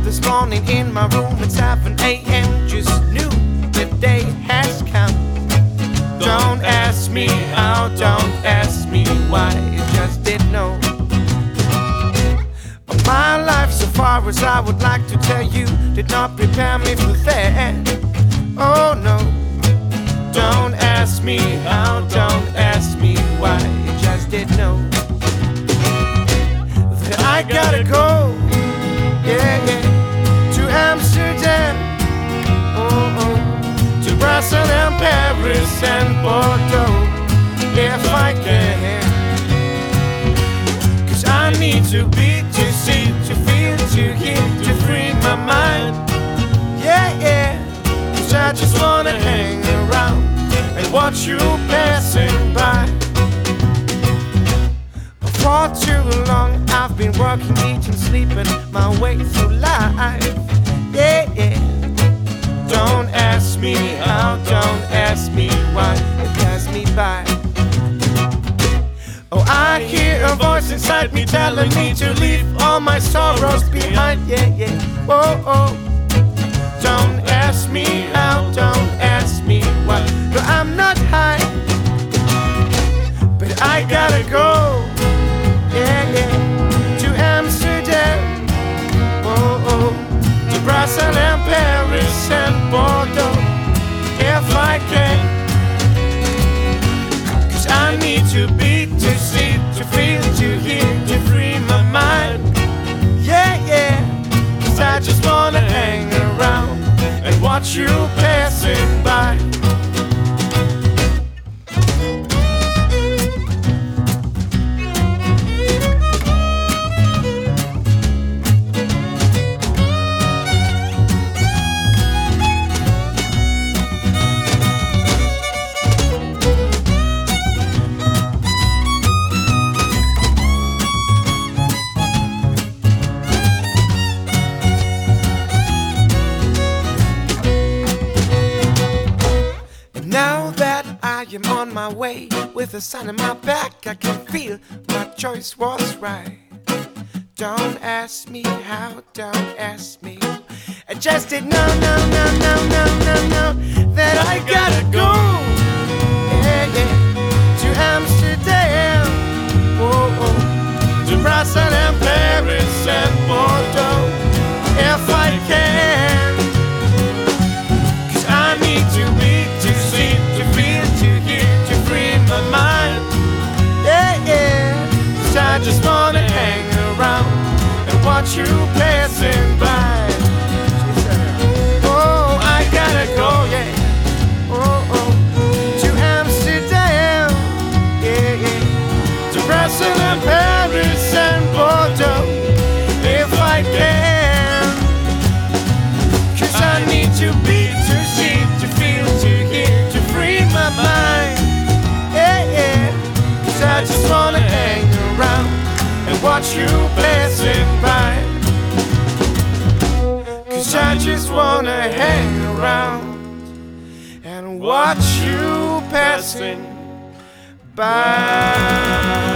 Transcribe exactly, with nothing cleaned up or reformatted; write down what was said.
this morning in my room, it's seven a m Just knew the day has come. Don't ask me how, don't ask me why, just didn't know. But my life, so far as I would like to tell you, did not prepare me for that. Oh no. Don't ask me how, don't ask me why, just didn't know that I gotta go, yeah, yeah, to Amsterdam, oh, oh, to Brussels and Paris and Bordeaux, if I can. Cause I need to be, to see, to feel, to hear, to free my mind, yeah, yeah. Cause I just wanna hang around and watch you passing by. For too long I've been working, eating, sleeping my way through life, yeah, yeah. Don't ask me how, don't ask me why, it passed me by. Oh, I hear a voice inside me telling me to leave all my sorrows behind, yeah, yeah. Whoa, oh. Don't ask me how, don't ask me why, but I'm not high, but I gotta go, yeah, yeah, to Amsterdam, oh, oh, to Brussels and Paris and Bordeaux, if I can. Cause I need to be, to see, to feel, to hear, to free my mind, yeah, yeah. Cause I just wanna hang around and watch you passing by. Now that I am on my way, with the sun in my back, I can feel my choice was right. Don't ask me how, don't ask me. I just did no, no, no, no, no, no, no, that I gotta go, yeah, yeah, to Amsterdam, oh, oh, to Brussels and Paris and Bordeaux, if I can. Cause I need to be, to see, to feel, to hear, to free my mind, yeah, yeah. Cause I just wanna hang around and watch you passing by. Oh, I gotta go, yeah, oh, oh, to Amsterdam, yeah, yeah, to Brussels and Paris and Bordeaux, if I can. Cause I need to be, to see, to feel, to hear, to free my mind, yeah, yeah. Cause I just wanna hang around and watch you passing by. Cause I just wanna hang around and watch you passing by.